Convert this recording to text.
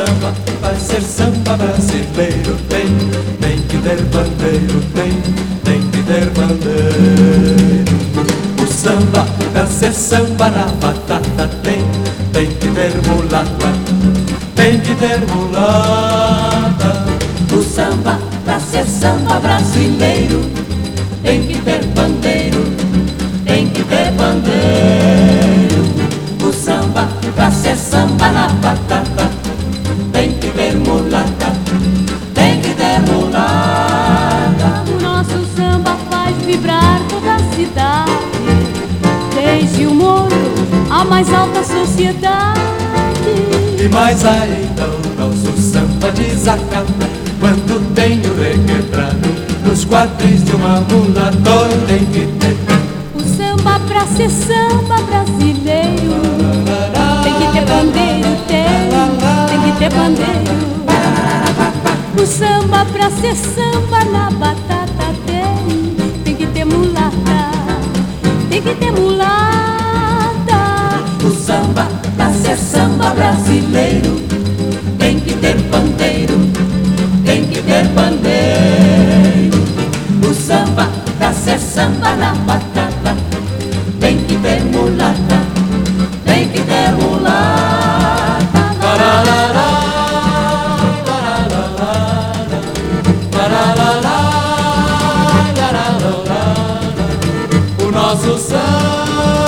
samba vai ser samba brasileiro. Tem que ter bandeiro, tem que ter bandeiro. O samba pra ser samba na batata tem que ter mulata, tem que ter mulata. O samba pra ser samba brasileiro tem que ter bandeiro, tem que ter bandeiro. O samba pra ser samba na batata tem que ter mulata, tem que ter mulata. O nosso samba faz vibrar toda a cidade, desde o morro à mais alta sociedade. E mais ainda o nosso samba desacata quando tem o requebrado nos quadris de uma mulata. Tem que ter o samba pra ser samba brasileiro tem que ter bandeiro, tem que ter bandeiro. O samba pra ser samba na batata tem que ter mulata, tem que ter mulata. O samba pra ser samba brasileiro tem que ter bandeiro, tem que ter bandeiro. O samba pra ser samba na batata tem que ter mulata, tem que ter mulata. o nosso samba